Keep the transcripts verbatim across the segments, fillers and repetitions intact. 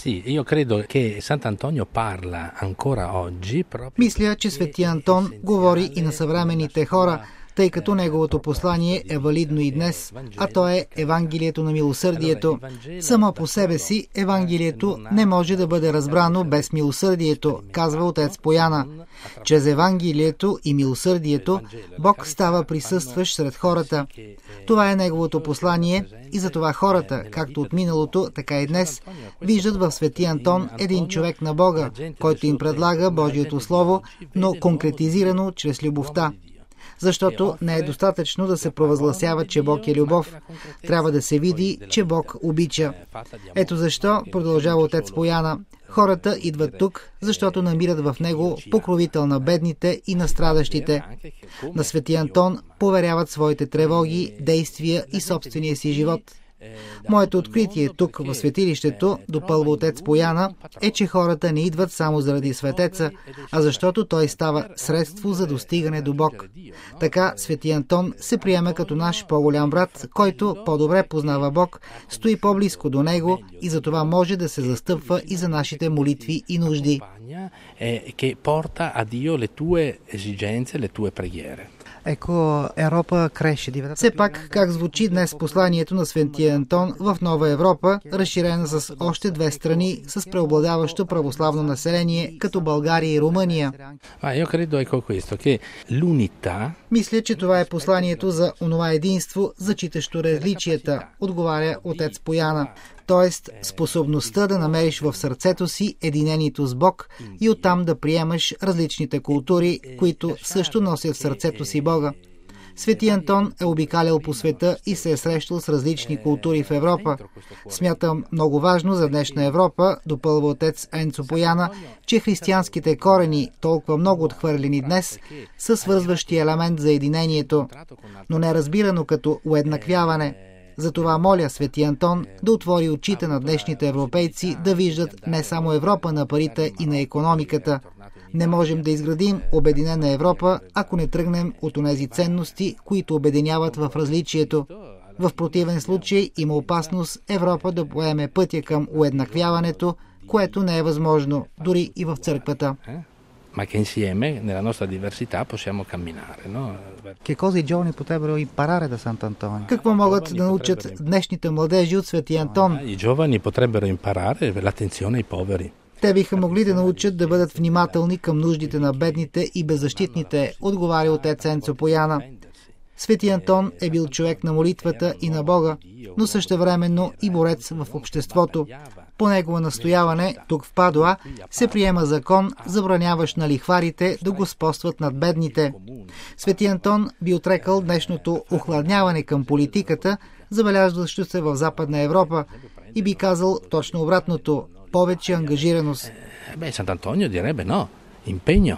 Мисля, че свети Антон говори и на съвременните хора, тъй като неговото послание е валидно и днес, а то е Евангелието на милосърдието. Само по себе си Евангелието не може да бъде разбрано без милосърдието, казва отец Пояна. Чрез Евангелието и милосърдието Бог става присъстващ сред хората. Това е неговото послание и затова хората, както от миналото, така и днес, виждат в свети Антон един човек на Бога, който им предлага Божието Слово, но конкретизирано чрез любовта. Защото не е достатъчно да се провъзгласява, че Бог е любов. Трябва да се види, че Бог обича. Ето защо, продължава отец Пояна, хората идват тук, защото намират в него покровител на бедните и на страдащите. На свети Антон поверяват своите тревоги, действия и собствения си живот. Моето откритие тук в светилището, допълва отец Пояна, е, че хората не идват само заради светеца, а защото той става средство за достигане до Бог. Така свети Антон се приема като наш по-голям брат, който по-добре познава Бог, стои по-близко до него и затова може да се застъпва и за нашите молитви и нужди. Ecco, Европа cresce. Все пак, как звучи днес посланието на свети Антон в Нова Европа, разширена с още две страни с преобладаващо православно население, като България и Румъния. Мисля, че това е посланието за онова единство, зачитащо различията, отговаря отец Пояна. Т.е. способността да намериш в сърцето си единението с Бог и оттам да приемаш различните култури, които също носят в сърцето си Бога. Свети Антон е обикалял по света и се е срещал с различни култури в Европа. Смятам много важно за днешна Европа, допълва отец Енцо Пояна, че християнските корени, толкова много отхвърлени днес, са свързващи елемент за единението, но не разбирано като уеднаквяване. Затова моля свети Антон да отвори очите на днешните европейци да виждат не само Европа на парите и на икономиката. Не можем да изградим обединена Европа, ако не тръгнем от онези ценности, които обединяват в различието. В противен случай има опасност Европа да поеме пътя към уеднаквяването, което не е възможно, дори и в църквата. ma che insieme, nella nostra diversità, possiamo camminare. No? Che cosa i giovani potrebbero imparare da Sant'Antonio? Какво могат да научат днешните младежи от свети Антон? I giovani potrebbero imparare l'attenzione ai poveri. Те биха могли да научат да бъдат внимателни към нуждите на бедните и беззащитните, отговаря отец Енцо Пояна. Свети Антон е бил човек на молитвата и на Бога, но същевременно и борец в обществото. По негово настояване, тук в Падуа, се приема закон, забраняващ на лихварите да господстват над бедните. Свети Антон би отрекал днешното охладняване към политиката, забелязващо се в Западна Европа, и би казал точно обратното – повече ангажираност. Бе, Сант'Антонио direbbe no, impegno.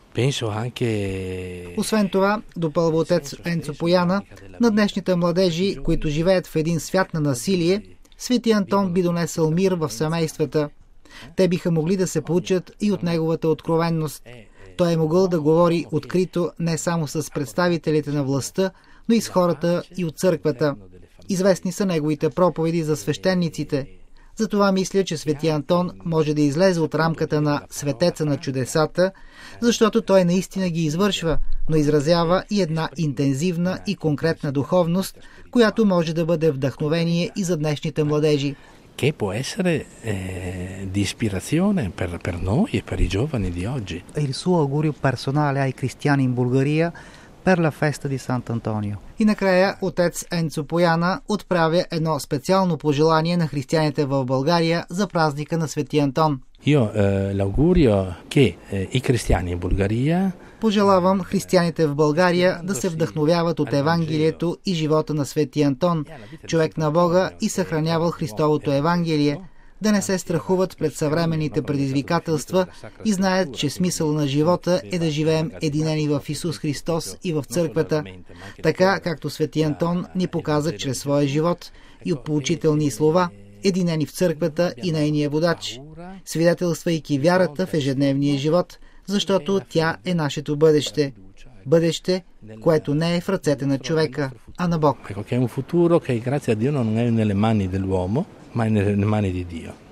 Освен това, допълва отец Енцо Пояна, на днешните младежи, които живеят в един свят на насилие, свети Антон би донесъл мир в семействата. Те биха могли да се получат и от неговата откровенност. Той е могъл да говори открито не само с представителите на властта, но и с хората и от църквата. Известни са неговите проповеди за свещениците. Затова мисля, че свети Антон може да излезе от рамката на светеца на чудесата, защото той наистина ги извършва, но изразява и една интензивна и конкретна духовност, която може да бъде вдъхновение и за днешните младежи. Che può essere eh, di ispirazione per, per noi e per i giovani di oggi. Il suo augurio personale ai cristiani in Bulgaria per la festa di Sant'Antonio. И накрая отец Енцо Пояна отправя едно специално пожелание на християните в България за празника на свети Антон. Io eh, l'augurio che eh, i cristiani in Bulgaria Пожелавам християните в България да се вдъхновяват от Евангелието и живота на свети Антон, човек на Бога и съхранявал Христовото Евангелие, да не се страхуват пред съвременните предизвикателства и знаят, че смисъл на живота е да живеем единени в Исус Христос и в църквата, така както свети Антон ни показа чрез своя живот и от поучителни слова, единени в църквата и нейния водач, свидетелствайки вярата в ежедневния живот, защото тя е нашето бъдеще. Бъдеще, което не е в ръцете на човека, а на Бог. Ecco che è un futuro che grazie a Dio non è nelle mani dell'uomo, ma è nelle mani di Dio.